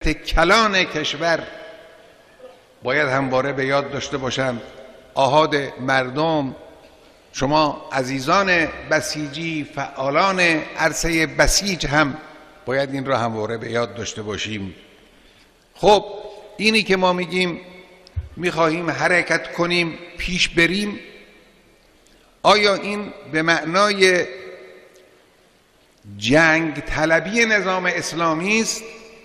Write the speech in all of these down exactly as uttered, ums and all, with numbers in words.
ملت کلان کشور باید همواره به یاد داشته باشند. آحاد مردم، شما عزیزان بسیجی، فعالان عرصه بسیج هم باید این را همواره به یاد داشته باشیم. خب اینی که ما میگیم میخواهیم حرکت کنیم، پیش بریم، آیا این به معنای جنگ طلبی نظام اسلامی است؟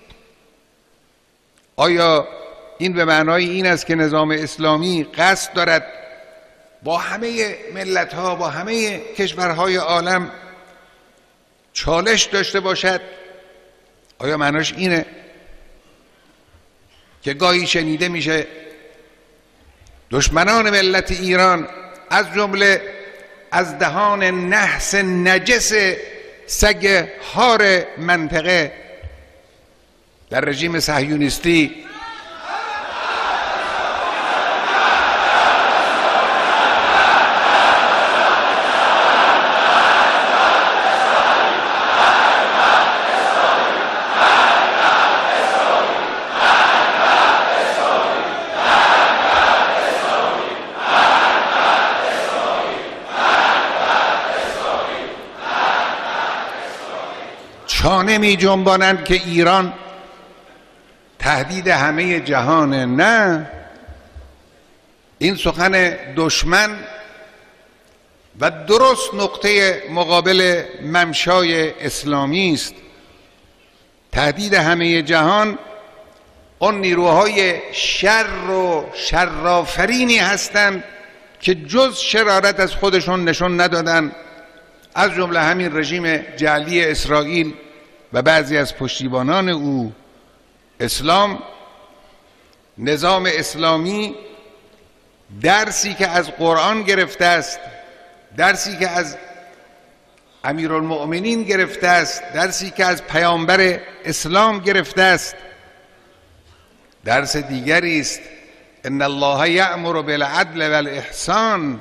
آیا این به معنای این است که نظام اسلامی قصد دارد با همه ملت‌ها، با همه کشورهای عالم چالش داشته باشد؟ آیا معناش اینه که گاهی شنیده میشه دشمنان ملت ایران از جمله از دهان نحس نجس سگ هار منطقه در رژیم صهیونیستی چانه می جنبانند که ایران تهدید همه جهان. نه، این سخن دشمن و درست نقطه مقابل ممشای اسلامی است. تهدید همه جهان اون نیروهای شر و شرآفرینی هستند که جز شرارت از خودشون نشون ندادن، از جمله همین رژیم جعلی اسرائیل و بعضی از پشتیبانان او. اسلام، نظام اسلامی درسی که از قرآن گرفته است، درسی که از امیرالمؤمنین گرفته است، درسی که از پیامبر اسلام گرفته است، درس دیگری است. ان الله یأمر بالعدل والاحسان،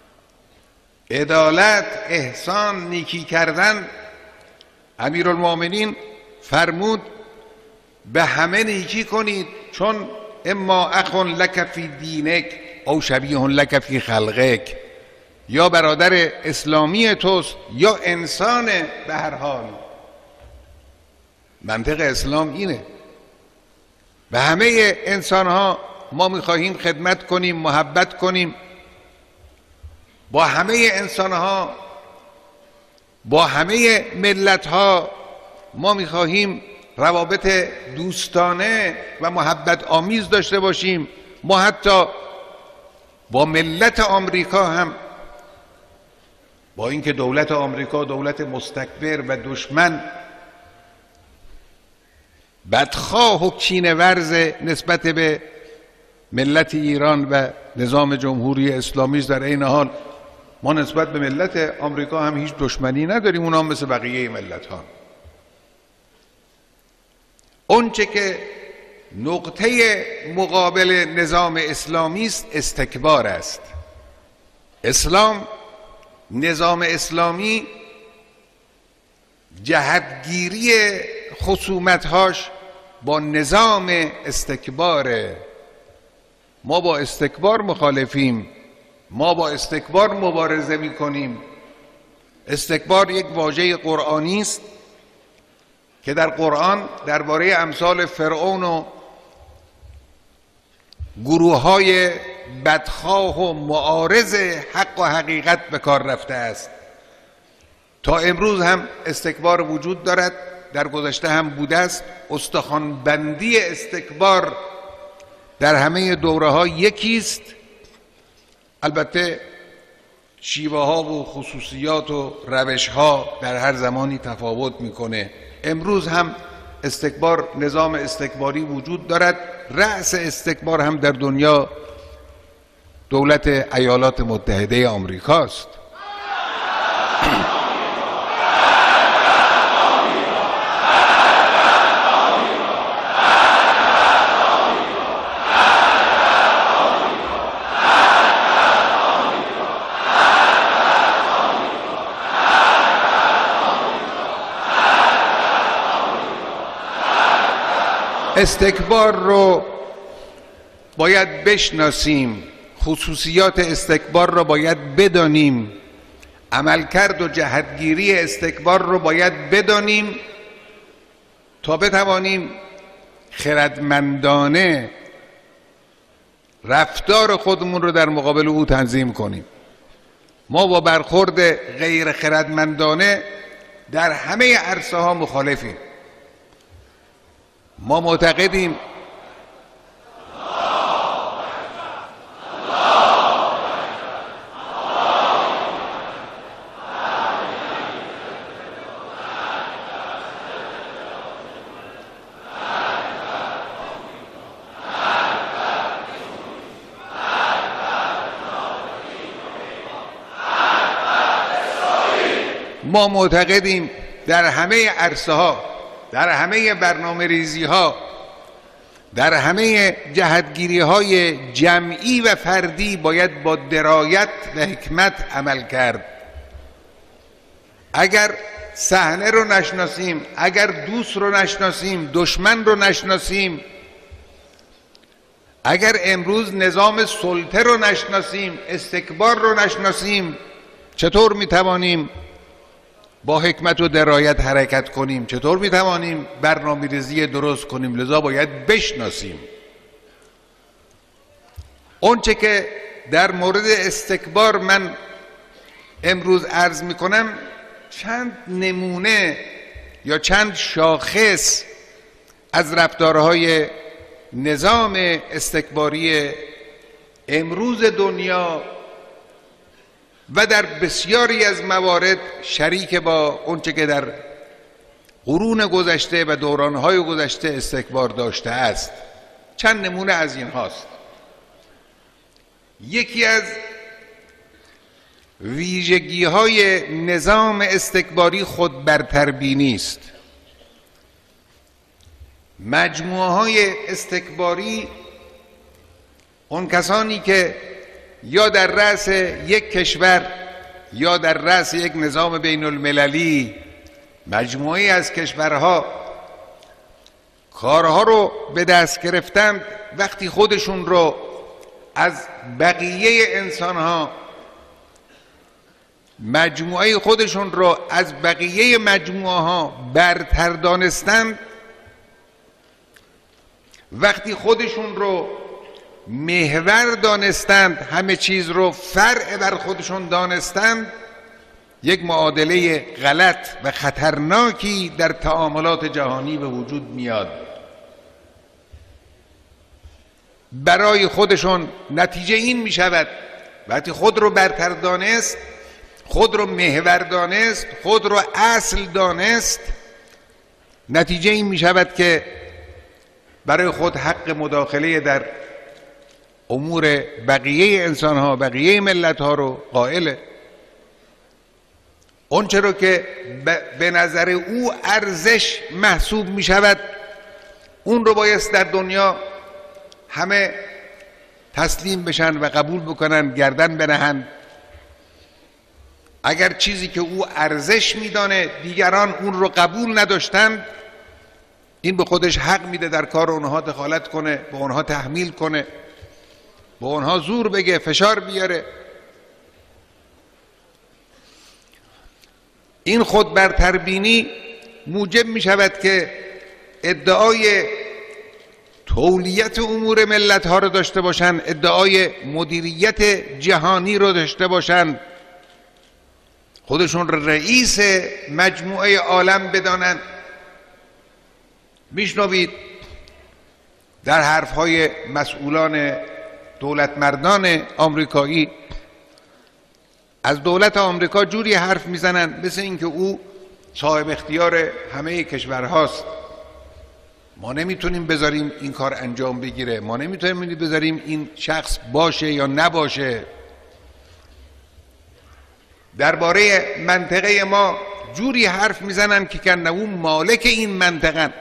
عدالت، احسان، نیکی کردن. امیرالمؤمنین فرمود به همه نیکی کنید، چون اما اخ لک فی دینک او شبیه لک فی خلقک، یا برادر اسلامی توست یا انسان به هر حال. منطق اسلام اینه، به همه انسان ها ما میخواهیم خدمت کنیم، محبت کنیم. با همه انسان ها، با همه ملت ها ما میخواهیم روابط دوستانه و محبت آمیز داشته باشیم. ما حتی با ملت آمریکا هم، با اینکه دولت آمریکا دولت مستکبر و دشمن، بدخواه و کینه ورز نسبت به ملت ایران و نظام جمهوری اسلامی است، در این حال ما نسبت به ملت آمریکا هم هیچ دشمنی نداریم، اونا هم مثل بقیه ملت ها. اونچه که نقطه مقابل نظام اسلامی است استکبار است. اسلام، نظام اسلامی جهتگیری خصومتهاش با نظام استکباره. ما با استکبار مخالفیم، ما با استکبار مبارزه می کنیم. استکبار یک واژه قرآنی است که در قرآن درباره امثال فرعون و گروه های بدخواه و معارض حق و حقیقت به کار رفته است. تا امروز هم استکبار وجود دارد، در گذشته هم بوده است. استخوان بندی استکبار در همه دوره ها یکیست، البته شیوه ها و خصوصیات و روش ها در هر زمانی تفاوت میکنه. امروز هم استکبار، نظام استکباری وجود دارد. رأس استکبار هم در دنیا دولت ایالات متحده آمریکاست. استکبار رو باید بشناسیم، خصوصیات استکبار رو باید بدانیم، عملکرد و جهتگیری استکبار رو باید بدانیم تا بتوانیم خردمندانه رفتار خودمون رو در مقابل او تنظیم کنیم. ما با برخورد غیر خردمندانه در همه عرصه ها مخالفیم. ما معتقدیم ما معتقدیم در همه عرصه ها، در همه برنامه ریزی ها، در همه جهتگیری های جمعی و فردی باید با درایت و حکمت عمل کرد. اگر صحنه رو نشناسیم، اگر دوست رو نشناسیم، دشمن رو نشناسیم، اگر امروز نظام سلطه رو نشناسیم، استکبار رو نشناسیم، چطور میتوانیم با حکمت و درایت حرکت کنیم؟ چطور میتوانیم برنامه‌ریزی درست کنیم؟ لذا باید بشناسیم. اونچه که در مورد استکبار من امروز عرض میکنم چند نمونه یا چند شاخص از رفتارهای نظام استکباری امروز دنیا و در بسیاری از موارد شریک با اونچه که در قرون گذشته و دورانهای گذشته استکبار داشته است. چند نمونه از این هاست. یکی از ویژگی های نظام استکباری خود برتربینی است. مجموعه های استکباری، اون کسانی که یا در رأس یک کشور یا در رأس یک نظام بین المللی مجموعی از کشورها کارها رو به دست گرفتند، وقتی خودشون رو از بقیه انسانها، مجموعه خودشون رو از بقیه مجموعه ها برتر دانستند، وقتی خودشون رو محور دانستند، همه چیز رو فرع بر خودشون دانستند، یک معادله غلط و خطرناکی در تعاملات جهانی به وجود میاد. برای خودشون نتیجه این می شود وقتی خود رو برتر دانست، خود رو محور دانست، خود رو اصل دانست، نتیجه این می شود که برای خود حق مداخله در امور بقیه انسان ها، بقیه ملت ها رو قائله. اون چرا که به نظر او ارزش محسوب می شود، اون رو بایست در دنیا همه تسلیم بشن و قبول بکنن، گردن بنهن. اگر چیزی که او ارزش میدانه دیگران اون رو قبول نداشتند، این به خودش حق میده در کار اونها دخالت کنه، به اونها تحمیل کنه، به اونها زور بگه، فشار بیاره. این خود برتربینی موجب می شود که ادعای تولیت امور ملت ها رو داشته باشند، ادعای مدیریت جهانی رو داشته باشند، خودشون رئیس مجموعه عالم بدانند. میشنوید در حرفهای مسئولان دولت مردان آمریکایی از دولت آمریکا جوری حرف میزنن مثل اینکه او صاحب اختیار همه کشورهاست. ما نمیتونیم بذاریم این کار انجام بگیره، ما نمیتونیم بذاریم این شخص باشه یا نباشه. درباره منطقه ما جوری حرف میزنن که کنه او مالک این منطقه.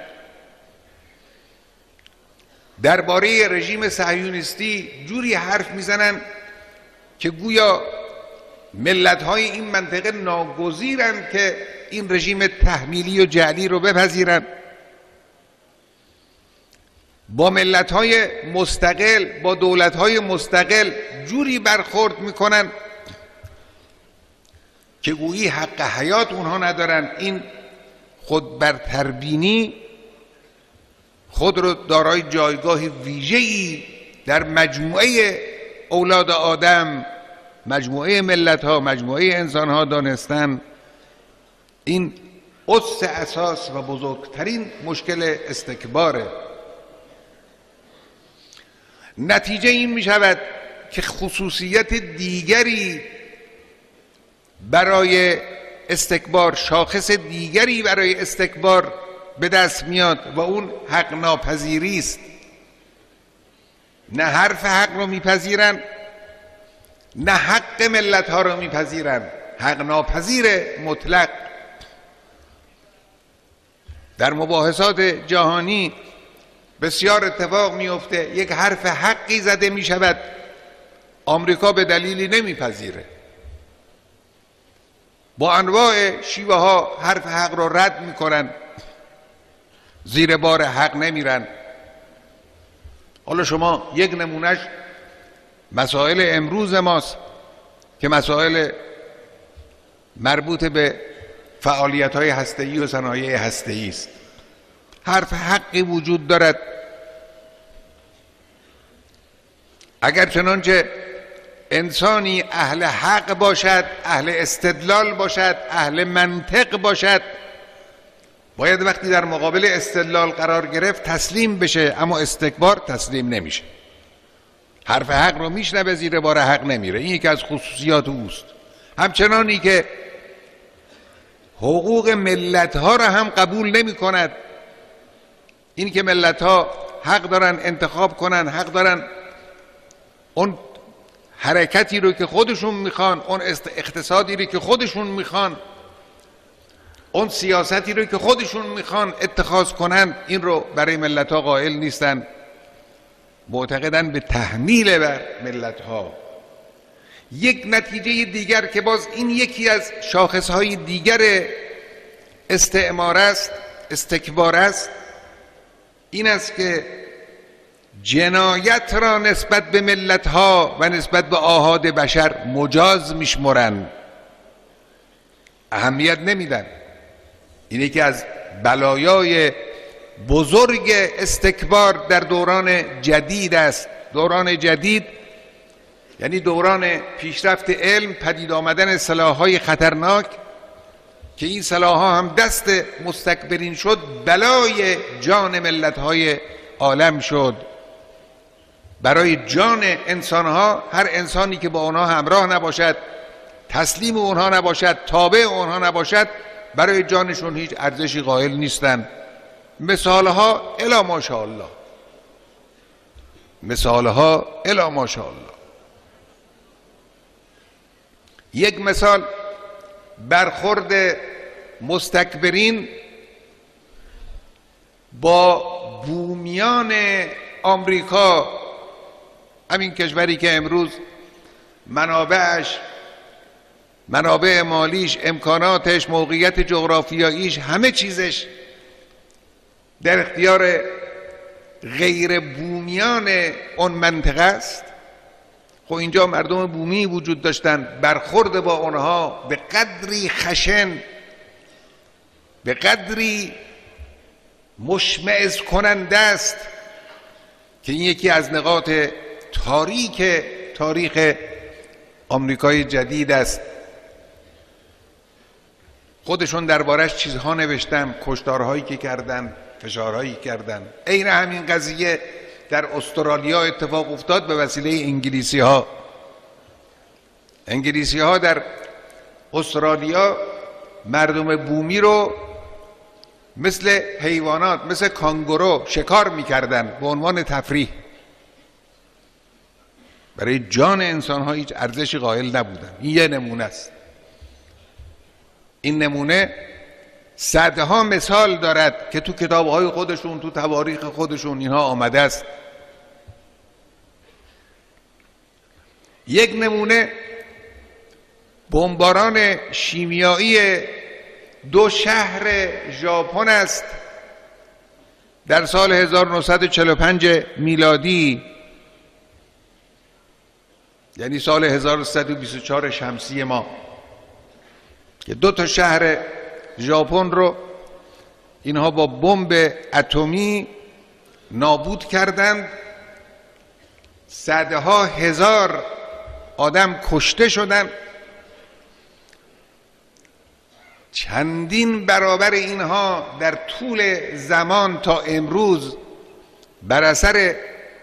درباره رژیم صهیونیستی جوری حرف میزنن که گویا ملت‌های این منطقه ناگزیرند که این رژیم تحمیلی و جعلی رو بپذیرن. با ملت‌های مستقل، با دولت‌های مستقل جوری برخورد میکنن که گویی حق حیات اونها ندارن. این خود برتربینی خود رو دارای جایگاه ویژه‌ای در مجموعه اولاد آدم، مجموعه ملت‌ها، مجموعه انسان‌ها دانستن. این اصل اساس و بزرگترین مشکل استکباره. نتیجه این می شود که خصوصیت دیگری برای استکبار، شاخص دیگری برای استکبار به دست میاد و اون حق ناپذیری است. نه حرف حق رو میپذیرن، نه حق ملت ها رو میپذیرن. حق ناپذیر مطلق. در مباحثات جهانی بسیار اتفاق میفته، یک حرف حقی زده می شود، آمریکا به دلیلی نمیپذیره، با انواع شیوه ها حرف حق رو رد میکنن، زیر بار حق نمیرن. حالا شما یک نمونهش مسائل امروز ماست که مسائل مربوط به فعالیت های هسته‌ای و صنایع هسته‌ای است. حرف حقی وجود دارد. اگر چنانچه انسانی اهل حق باشد، اهل استدلال باشد، اهل منطق باشد، باید وقتی در مقابل استدلال قرار گرفت تسلیم بشه، اما استکبار تسلیم نمیشه. حرف حق رو میشنوه، زیر بار حق نمیره. این یکی از خصوصیات اوست. همچنانی که حقوق ملت ها را هم قبول نمی کند. این که ملت ها حق دارن انتخاب کنن، حق دارن اون حرکتی رو که خودشون میخوان، اون اقتصادی رو که خودشون میخوان، اون سیاستی رو که خودشون میخوان اتخاذ کنن، این رو برای ملت ها قائل نیستن. معتقدن به تحمیل بر ملت ها. یک نتیجه دیگر که باز این یکی از شاخصهای دیگر استعمار است، استکبار است، این است که جنایت را نسبت به ملت ها و نسبت به آحاد بشر مجاز میشمرند، اهمیت نمیدن. این یکی از بلایای بزرگ استکبار در دوران جدید است. دوران جدید یعنی دوران پیشرفت علم، پدید آمدن سلاح‌های خطرناک که این سلاح‌ها هم دست مستکبرین شد، بلای جان ملت‌های عالم شد. برای جان انسان‌ها، هر انسانی که با آنها همراه نباشد، تسلیم اونها نباشد، تابع اونها نباشد، برای جانشون هیچ ارزشی قائل نیستند. مثالها الا ماشاءالله، مثالها الا ماشاءالله. یک مثال برخورد مستکبرین با بومیان آمریکا، همین کشوری که امروز منابعش، منابع مالیش، امکاناتش، موقعیت جغرافیاییش، همه چیزش در اختیار غیر بومیان اون منطقه است. خب اینجا مردم بومی وجود داشتن، برخورد با اونها به قدری خشن، به قدری مشمئز کننده است که این یکی از نقاط تاریک تاریخ آمریکای جدید است. خودشون دربارش چیزها نوشتن، کشتارهایی که کردن، فشارهایی کردن. عین همین قضیه در استرالیا اتفاق افتاد به وسیله انگلیسی ها. انگلیسی ها در استرالیا مردم بومی رو مثل حیوانات، مثل کانگورو شکار میکردن به عنوان تفریح. برای جان انسان ها هیچ ارزشی قائل نبودن. این یه نمونه است. این نمونه صدها مثال دارد که تو کتاب‌های خودشون، تو تواریخ خودشون اینها آمده است. یک نمونه بمباران شیمیایی دو شهر ژاپن است در سال هزار و نهصد و چهل و پنج میلادی، یعنی سال هزار و سیصد و بیست و چهار شمسی ما، که دو تا شهر ژاپن رو اینها با بمب اتمی نابود کردند. صدها هزار آدم کشته شدند. چندین برابر اینها در طول زمان تا امروز بر اثر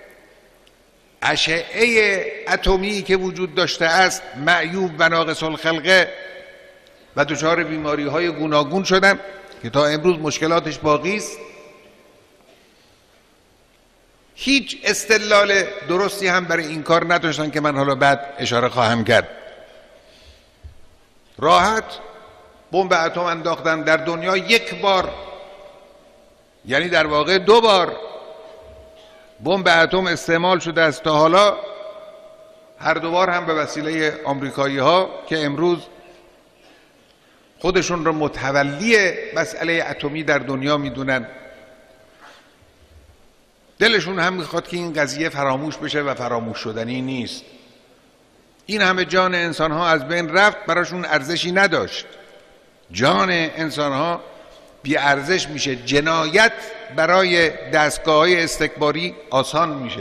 اشعه اتمی که وجود داشته است معیوب و ناقص الخلقه و دچار بیماری های گوناگون شدن که تا امروز مشکلاتش باقی است. هیچ استدلال درستی هم برای این کار نداشتن که من حالا بعد اشاره خواهم کرد. راحت بمب اتم انداختن در دنیا. یک بار، یعنی در واقع دو بار بمب اتم استعمال شده است تا حالا، هر دو بار هم به وسیله آمریکایی ها که امروز خودشون رو متولی مسئله اتمی در دنیا میدونن. دلشون هم میخواد که این قضیه فراموش بشه و فراموش شدنی نیست. این همه جان انسان ها از بین رفت، براشون ارزشی نداشت. جان انسان ها بی ارزش میشه. جنایت برای دستگاه های استکباری آسان میشه.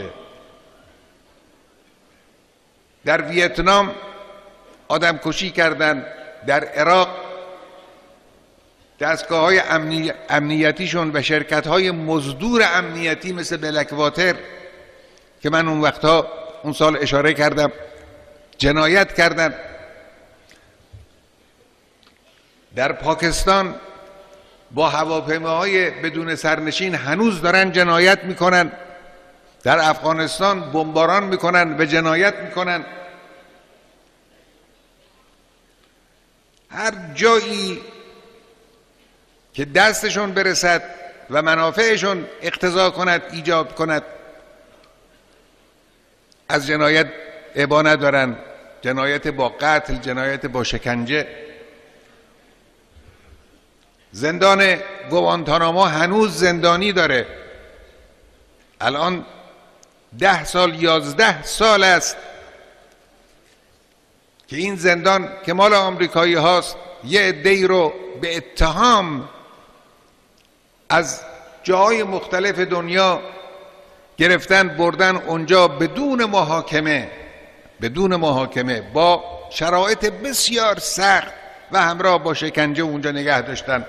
در ویتنام آدم کشی کردن، در عراق دستگاه های امنی... امنیتیشون و شرکت های مزدور امنیتی مثل بلکواتر که من اون وقتها اون سال اشاره کردم جنایت کردن. در پاکستان با هواپیماهای بدون سرنشین هنوز دارن جنایت میکنن. در افغانستان بمباران میکنن و جنایت میکنن. هر جایی که دستشون برسد و منافعشون اقتضا کند، ایجاب کند، از جنایت ابا ندارن. جنایت با قتل، جنایت با شکنجه. زندان گوانتاناما هنوز زندانی داره. الان ده سال یازده سال است که این زندان که مال آمریکایی هاست یه عده‌ای رو به اتهام از جاهای مختلف دنیا گرفتن بردن اونجا بدون محاکمه بدون محاکمه با شرایط بسیار سخت و همراه با شکنجه اونجا نگه داشتن.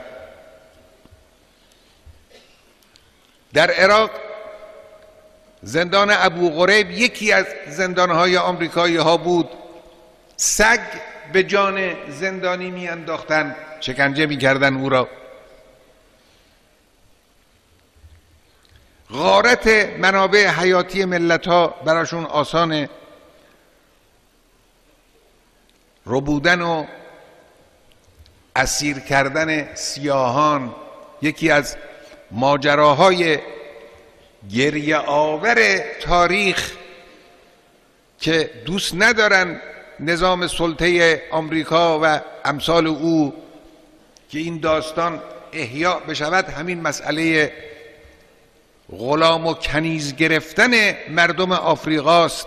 در عراق زندان ابو غریب یکی از زندانهای آمریکایی ها بود. سگ به جان زندانی می انداختن، شکنجه می کردن او را. غارت منابع حیاتی ملت ها براشون آسانه. ربودن و اسیر کردن سیاهان یکی از ماجراهای گریه آور تاریخ که دوست ندارن نظام سلطه آمریکا و امثال او که این داستان احیا بشود. همین مسئله غلام و کنیز گرفتن مردم آفریقاست.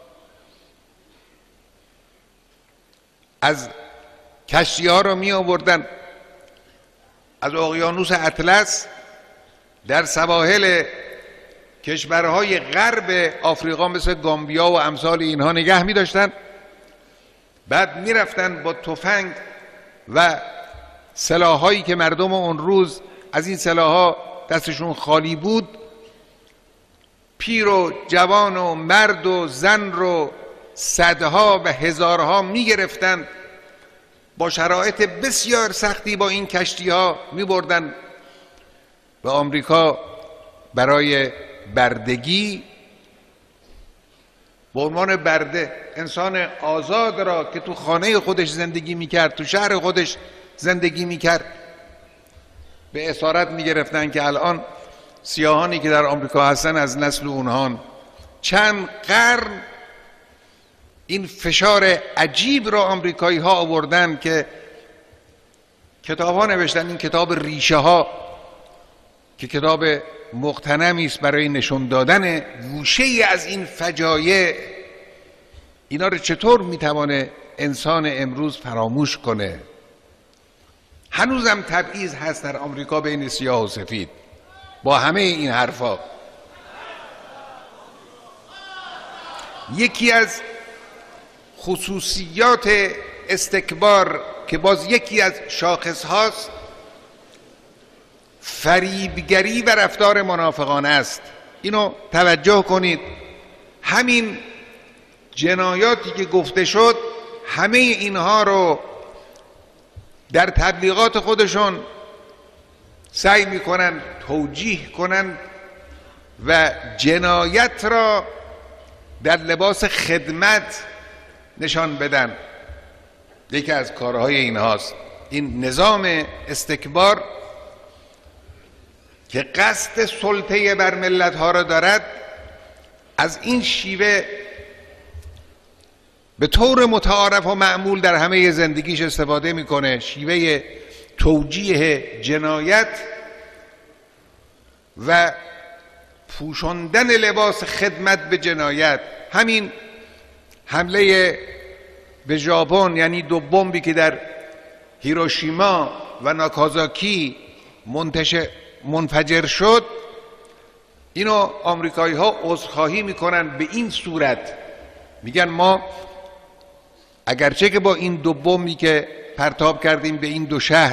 از کشتی ها رو می آوردن از اقیانوس اطلس در سواحل کشورهای غرب آفریقا مثل گامبیا و امثال اینها نگه می داشتن. بعد می رفتن با تفنگ و سلاحایی که مردم اون روز از این سلاحها دستشون خالی بود، پیر و جوان و مرد و زن رو صدها و هزارها می گرفتن، با شرایط بسیار سختی با این کشتی ها می بردن به آمریکا برای بردگی. به عنوان برده انسان آزاد را که تو خانه خودش زندگی می کرد، تو شهر خودش زندگی می کرد، به اسارت می گرفتن که الان سیاهانی که در آمریکا هستن از نسل اونهان. چند قرن این فشار عجیب را آمریکایی ها آوردن که کتاب ها نوشتن. این کتاب ریشه ها که کتاب مغتنمی است برای نشون دادن گوشه ای از این فجایع. اینا رو چطور میتوانه انسان امروز فراموش کنه؟ هنوزم تبعیض هست در آمریکا بین سیاه و سفید با همه این حرفا. یکی از خصوصیات استکبار که باز یکی از شاخص هاست فریبگری و رفتار منافقانه است. اینو توجه کنید. همین جنایاتی که گفته شد همه اینها رو در تبلیغات خودشون سعی میکنن توجیه کنن و جنایت را در لباس خدمت نشان بدن. یکی از کارهای اینهاست این نظام استکبار که قصد سلطه بر ملت ها را دارد. از این شیوه به طور متعارف و معمول در همه زندگیش استفاده میکنه، شیوه توجیه جنایت و پوشاندن لباس خدمت به جنایت. همین حمله به ژاپن، یعنی دو بمبی که در هیروشیما و ناکازاکی منتشر منفجر شد، اینو آمریکایی ها عذرخواهی میکنن به این صورت، میگن ما اگرچه که با این دو بمبی که پرتاب کردیم به این دو شهر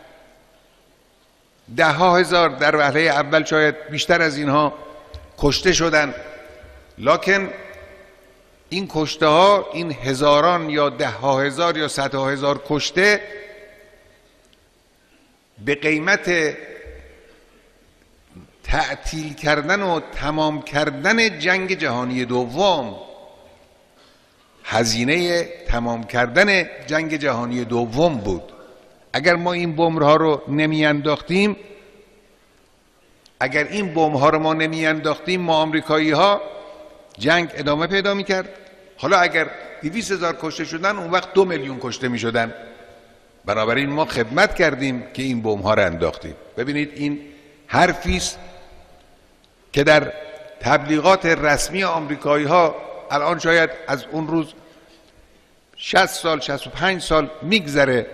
ده ها هزار، در وهله اول شاید بیشتر از اینها کشته شدن، لکن این کشته ها، این هزاران یا ده ها هزار یا صد ها هزار کشته به قیمت تعطیل کردن و تمام کردن جنگ جهانی دوم، هزینه تمام کردن جنگ جهانی دوم بود. اگر ما این بمب‌ها رو نمی انداختیم اگر این بمب‌ها رو ما نمی انداختیم ما آمریکایی ها جنگ ادامه پیدا می کرد. حالا اگر دویست هزار کشته شدن اون وقت دو میلیون کشته می شدن. بنابراین ما خدمت کردیم که این بمب‌ها رو انداختیم. ببینید این حرفی است که در تبلیغات رسمی آمریکایی ها الان شاید از اون روز شصت سال شصت و پنج سال میگذره،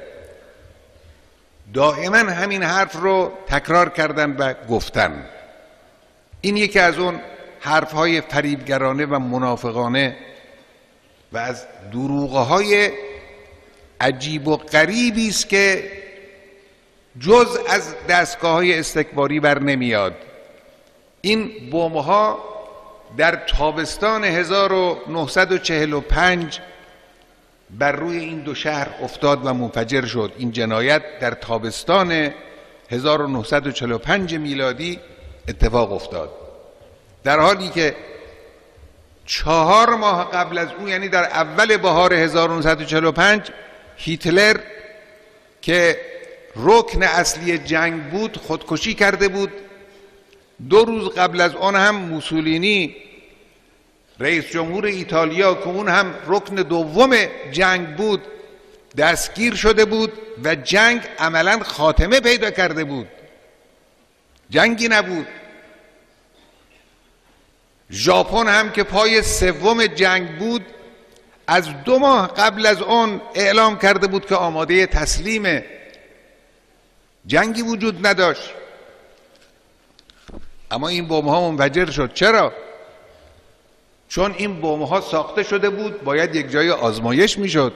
دائما همین حرف رو تکرار کردن و گفتن. این یکی از اون حرفهای فریبگرانه و منافقانه و از دروغهای عجیب و غریبی است که جز از دستگاه‌های استکباری بر نمیاد. این بمب‌ها در تابستان هزار و نهصد و چهل و پنج بر روی این دو شهر افتاد و منفجر شد. این جنایت در تابستان هزار و نهصد و چهل و پنج میلادی اتفاق افتاد، در حالی که چهار ماه قبل از اون، یعنی در اول بهار هزار و نهصد و چهل و پنج، هیتلر که رکن اصلی جنگ بود خودکشی کرده بود. دو روز قبل از آن هم موسولینی رئیس جمهور ایتالیا که اون هم رکن دوم جنگ بود دستگیر شده بود و جنگ عملاً خاتمه پیدا کرده بود، جنگی نبود. ژاپن هم که پای سوم جنگ بود از دو ماه قبل از آن اعلام کرده بود که آماده تسلیمه، جنگی وجود نداشت. اما این بمب‌ها منفجر شد. چرا؟ چون این بمب‌ها ساخته شده بود، باید یک جای آزمایش میشد.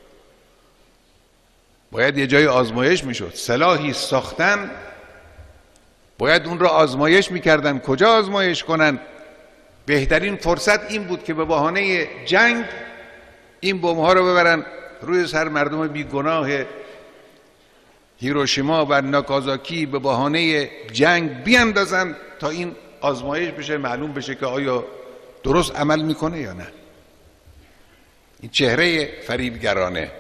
باید یک جای آزمایش میشد. سلاحی ساختن باید اون را آزمایش میکردن. کجا آزمایش کنن؟ بهترین فرصت این بود که به بهانه جنگ این بمب‌ها رو ببرن روی سر مردم بیگناه هیروشیما و ناکازاکی، به بهانه جنگ بیاندازن تا این آزمایش بشه، معلوم بشه که آیا درست عمل میکنه یا نه. این چهره فریبگرانه.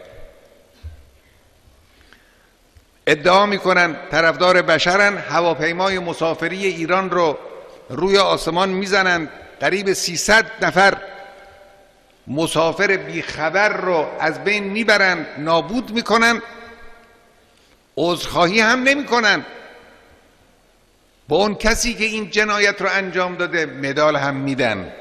ادعا میکنن طرفدار بشرن، هواپیمای مسافری ایران رو روی آسمان میزنن، قریب سیصد نفر مسافر بیخبر رو از بین میبرن، نابود میکنن، عذرخواهی هم نمیکنن. با اون کسی که این جنایت رو انجام داده مدال هم میدن.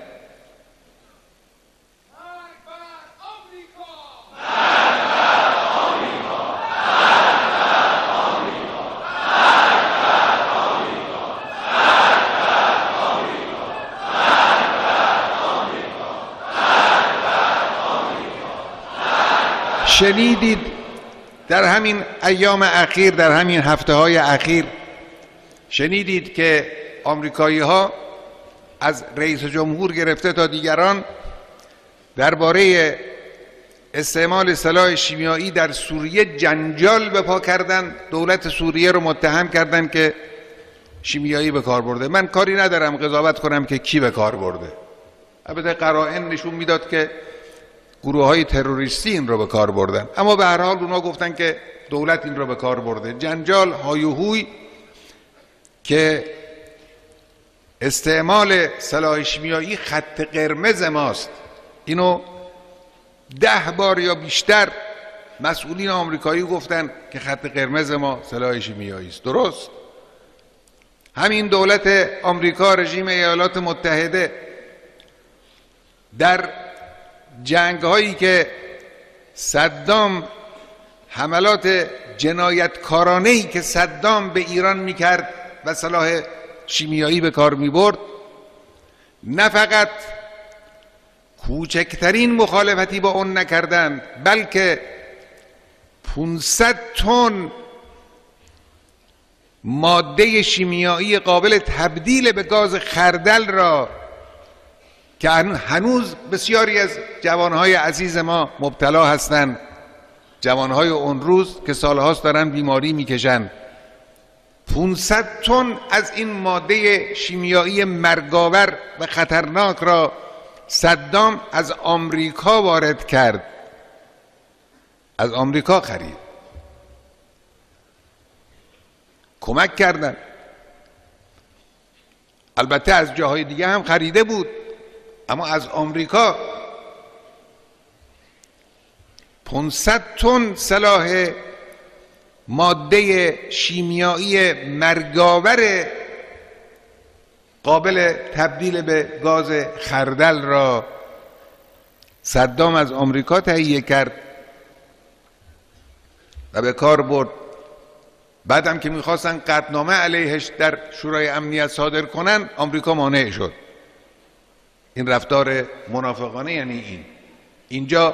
شنیدید در همین ایام اخیر، در همین هفته های اخیر شنیدید که آمریکایی ها از رئیس جمهور گرفته تا دیگران درباره استعمال سلاح شیمیایی در سوریه جنجال به پا کردن، دولت سوریه رو متهم کردن که شیمیایی به کار برده. من کاری ندارم قضاوت کنم که کی به کار برده، البته قرائن نشون میداد که گروه های تروریستی این رو به کار بردن، اما به هر حال اونا گفتن که دولت این رو به کار برده. جنجال، های و هوی که استعمال سلاح شیمیایی خط قرمز ماست. اینو ده بار یا بیشتر مسئولین آمریکایی گفتن که خط قرمز ما سلاح شیمیایی است. درست؟ همین دولت آمریکا، رژیم ایالات متحده، در جنگ هایی که صدام، حملات جنایتکارانه‌ای که صدام به ایران میکرد و سلاح شیمیایی به کار میبرد، نه فقط کوچکترین مخالفتی با اون نکردند، بلکه پانصد تن ماده شیمیایی قابل تبدیل به گاز خردل را که هنوز بسیاری از جوانهای عزیز ما مبتلا هستند، جوانهای اون روز که سالهاست دارن بیماری میکشن، پانصد تن از این ماده شیمیایی مرگاور و خطرناک را صدام از آمریکا وارد کرد، از آمریکا خرید، کمک کردن. البته از جاهای دیگه هم خریده بود، اما از آمریکا پانصد تن سلاح ماده شیمیایی مرگاور قابل تبدیل به گاز خردل را صدام از آمریکا تهیه کرد و به کار برد. بعدم که میخواستن قطعنامه علیهش در شورای امنیت صادر کنن، آمریکا مانع شد. این رفتار منافقانه یعنی این. اینجا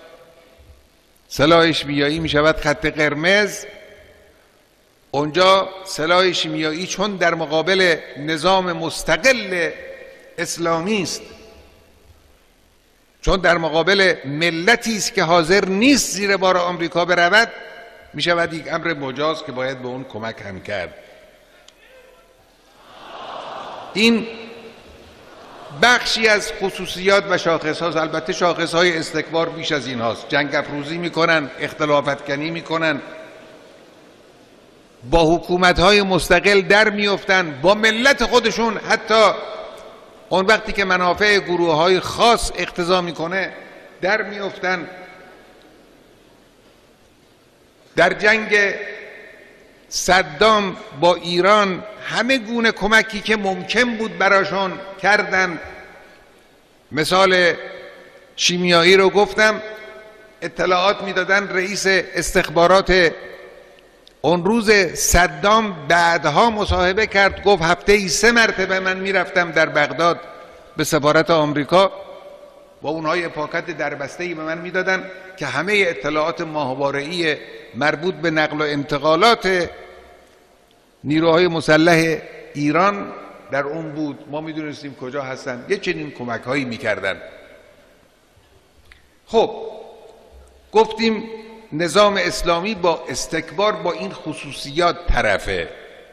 سلاح شیمیایی میشود خط قرمز، اونجا سلاح شیمیایی چون در مقابل نظام مستقل اسلامی است، چون در مقابل ملتی است که حاضر نیست زیر بار آمریکا برود، میشود یک امر مجاز که باید به اون کمک هم کرد. این بخشی از خصوصیات و شاخص هاست. البته شاخص های استکبار بیش از این هاست. جنگ افروزی میکنن، اختلاف افکنی میکنن، با حکومت های مستقل در میفتن، با ملت خودشون، حتی اون وقتی که منافع گروه های خاص اقتضا میکنه در میفتن. در جنگ صدام با ایران همه گونه کمکی که ممکن بود براشون کردن. مثال شیمیایی رو گفتم، اطلاعات میدادن. رئیس استخبارات اون روز صدام بعدها مصاحبه کرد، گفت هفته ای سه مرتبه من میرفتم در بغداد به سفارت آمریکا و اونها یه پاکت دربسته‌ای به من میدادن که همه اطلاعات ماهواره‌ای مربوط به نقل و انتقالات نیروهای مسلح ایران در اون بود. ما میدونستیم کجا هستن. یه چنین کمک هایی میکردن. خب گفتیم نظام اسلامی با استکبار با این خصوصیات طرفه.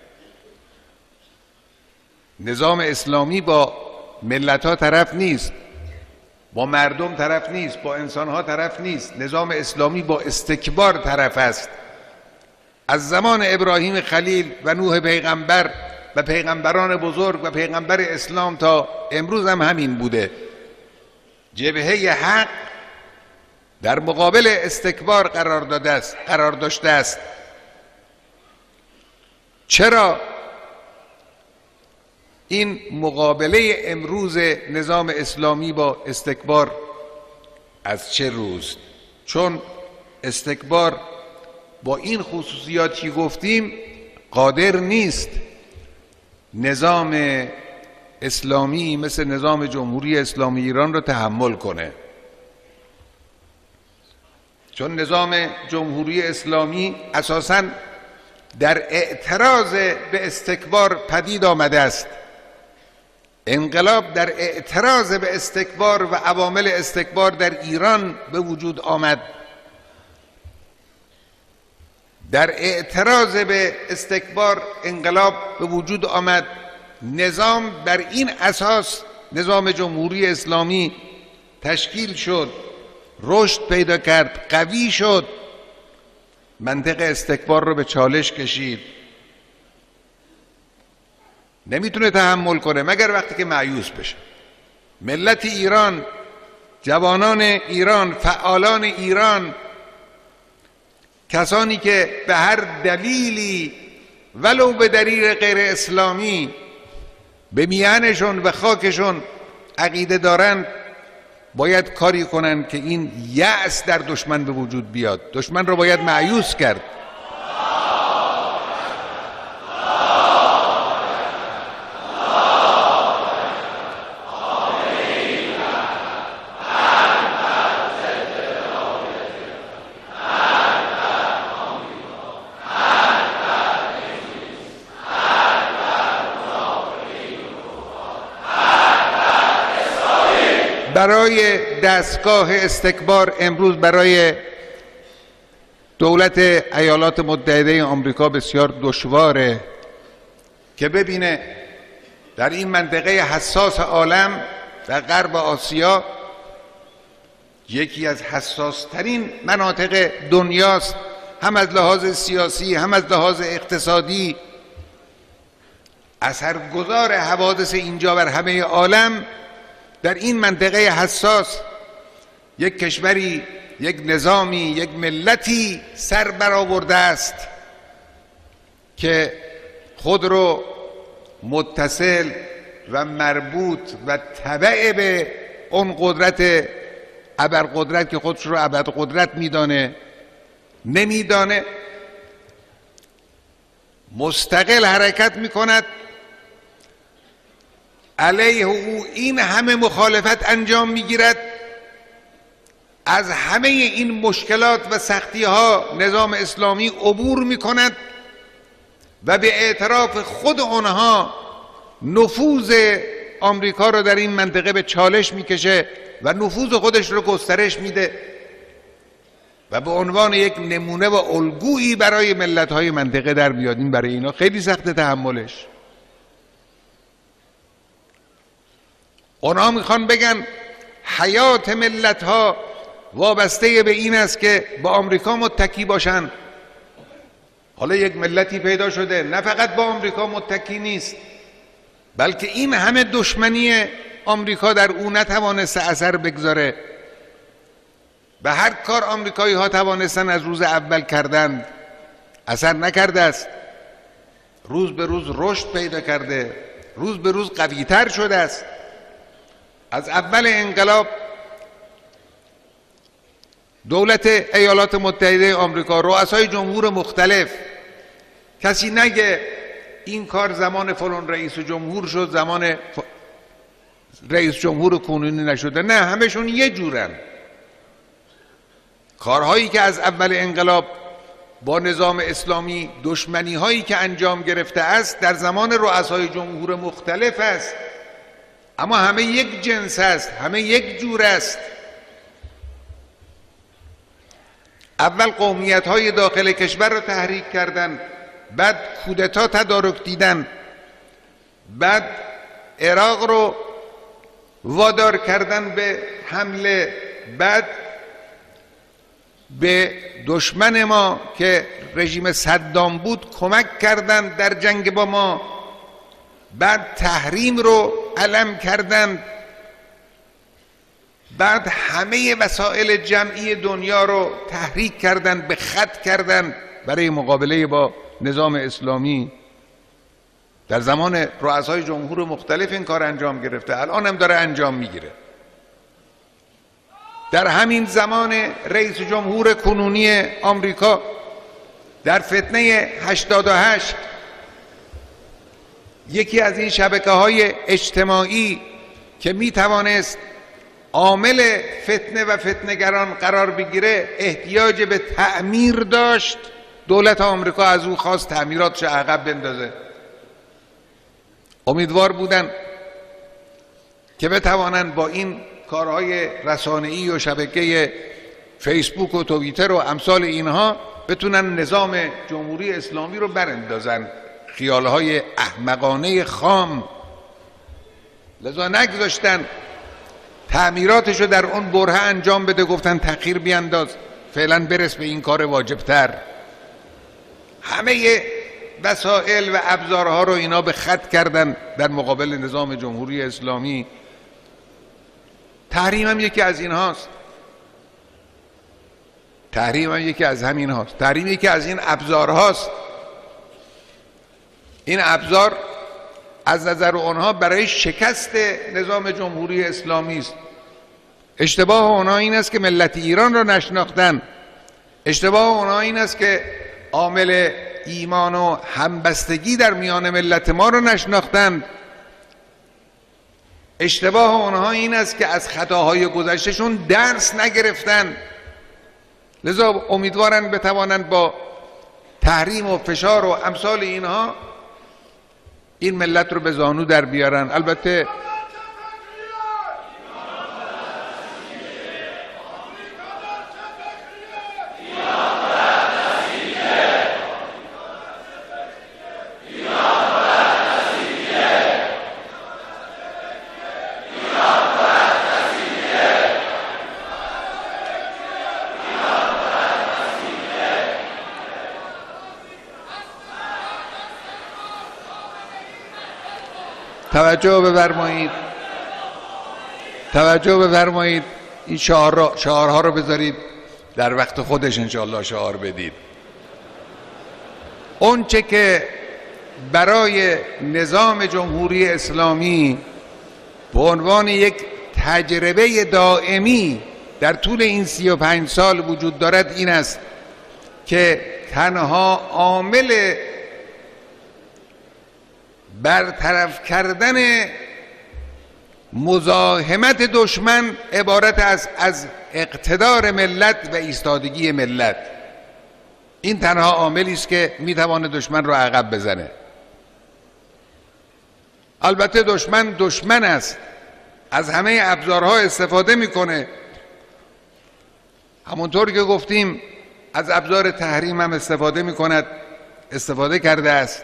نظام اسلامی با ملت ها طرف نیست، با مردم طرف نیست، با انسان ها طرف نیست. نظام اسلامی با استکبار طرف است. از زمان ابراهیم خلیل و نوح پیغمبر و پیغمبران بزرگ و پیغمبر اسلام تا امروز هم همین بوده. جبهه حق در مقابل استکبار قرار داده است، قرار داشته است. چرا؟ این مقابله امروز نظام اسلامی با استکبار از چه روست؟ چون استکبار با این خصوصیاتی گفتیم قادر نیست نظام اسلامی مثل نظام جمهوری اسلامی ایران رو تحمل کنه، چون نظام جمهوری اسلامی اساساً در اعتراض به استکبار پدید آمده است. انقلاب در اعتراض به استکبار و عوامل استکبار در ایران به وجود آمد. در اعتراض به استکبار انقلاب به وجود آمد. نظام بر این اساس نظام جمهوری اسلامی تشکیل شد، رشد پیدا کرد، قوی شد، منطق استکبار رو به چالش کشید. نمیتونه تحمل کنه مگر وقتی که مایوس بشه. ملت ایران، جوانان ایران، فعالان ایران، کسانی که به هر دلیلی ولو به دلیل غیر اسلامی به میهنشون و خاکشون عقیده دارند، باید کاری کنند که این یأس در دشمن به وجود بیاد. دشمن رو باید مایوس کرد. برای دستگاه استکبار امروز برای دولت ایالات متحده آمریکا بسیار دشواره که ببینه در این منطقه حساس عالم، در غرب آسیا، یکی از حساس ترین مناطق دنیاست، هم از لحاظ سیاسی هم از لحاظ اقتصادی. اثرگذار حوادث اینجا بر همه عالم در این منطقه حساس یک کشوری، یک نظامی، یک ملتی سر برآورده است که خود رو متصل و مربوط و تبع به اون قدرت ابرقدرت که خودش رو ابرقدرت میدانه نمیدانه، مستقل حرکت میکند، علیه او این همه مخالفت انجام میگیرد. از همه این مشکلات و سختی ها نظام اسلامی عبور میکند و به اعتراف خود آنها نفوذ آمریکا رو در این منطقه به چالش میکشه و نفوذ خودش رو گسترش میده و به عنوان یک نمونه و الگویی برای ملت‌های منطقه در میاد. این برای اینا خیلی سخت تحملش. اونا میخوان بگن حیات ملت‌ها وابسته به این است که با آمریکا متکی باشن. حالا یک ملتی پیدا شده نه فقط با آمریکا متکی نیست، بلکه این همه دشمنی آمریکا در او نتوانسته اثر بگذاره. به هر کار آمریکایی ها توانستن از روز اول کردند، اثر نکرده است. روز به روز رشد پیدا کرده، روز به روز قوی‌تر شده است. از اول انقلاب دولت ایالات متحده آمریکا، رؤسای جمهور مختلف، کسی نگه این کار زمان فلان رئیس جمهور شد، زمان رئیس جمهور کنونی نشده، نه، همشون یه جورن. کارهایی که از اول انقلاب با نظام اسلامی، دشمنی هایی که انجام گرفته است در زمان رؤسای جمهور مختلف است، اما همه یک جنس است، همه یک جور است. اول قومیت های داخل کشور را تحریک کردند، بعد کودتا تدارک دیدن، بعد عراق رو وادار کردن به حمله، بعد به دشمن ما که رژیم صدام بود کمک کردن در جنگ با ما، بعد تحریم رو علم کردن، بعد همه وسایل جمعی دنیا رو تحریک کردن، به خط کردن برای مقابله با نظام اسلامی. در زمان رؤسای جمهور مختلف این کار انجام گرفته، الان هم داره انجام میگیره. در همین زمان رئیس جمهور کنونی آمریکا در فتنه هشتاد و هشت یکی از این شبکه‌های اجتماعی که می توانست عامل فتنه و فتنه‌گران قرار بگیره احتیاج به تعمیر داشت، دولت آمریکا از او خواست تعمیراتش عقب بندازه. امیدوار بودن که بتوانند با این کارهای رسانه‌ای و شبکه فیسبوک و توییتر و امثال اینها بتونن نظام جمهوری اسلامی رو براندازن. خیالهای احمقانه خام. لذا نگذاشتن تعمیراتش رو در اون برهه انجام بده، گفتن تأخیر بیانداز، فعلا برس به این کار واجبتر. همه وسایل و ابزارها رو اینا به خط کردن در مقابل نظام جمهوری اسلامی. تحریم هم یکی از این هاست. تحریم هم یکی از همین هاست. تحریم یکی از این ابزار هاست. این ابزار از نظر اونها برای شکست نظام جمهوری اسلامی است. اشتباه اونها این است که ملت ایران را نشناختن. اشتباه اونها این است که عامل ایمان و همبستگی در میان ملت ما را نشناختن. اشتباه اونها این است که از خطاهای گذشتهشون درس نگرفتن. لذا امیدوارن بتوانند با تحریم و فشار و امثال اینها این ملت رو به زانو در بیارن. البته توجه بفرمایید، توجه بفرمایید، این شعار را شعارها رو بذارید در وقت خودش انشاءالله شعار بدید. اون چه که برای نظام جمهوری اسلامی به عنوان یک تجربه دائمی در طول این سی و پنج سال وجود دارد این است که تنها عامل برطرف کردن مزاحمت دشمن عبارت است از اقتدار ملت و ایستادگی ملت. این تنها عاملی است که میتواند دشمن را عقب بزنه. البته دشمن دشمن است، از همه ابزارها استفاده میکنه. همونطور که گفتیم از ابزار تحریم هم استفاده میکند، استفاده کرده است.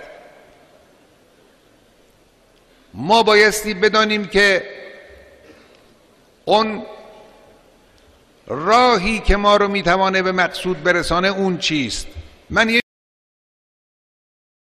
ما بایستی بدانیم که اون راهی که ما رو میتوانه به مقصود برسانه اون چیست. من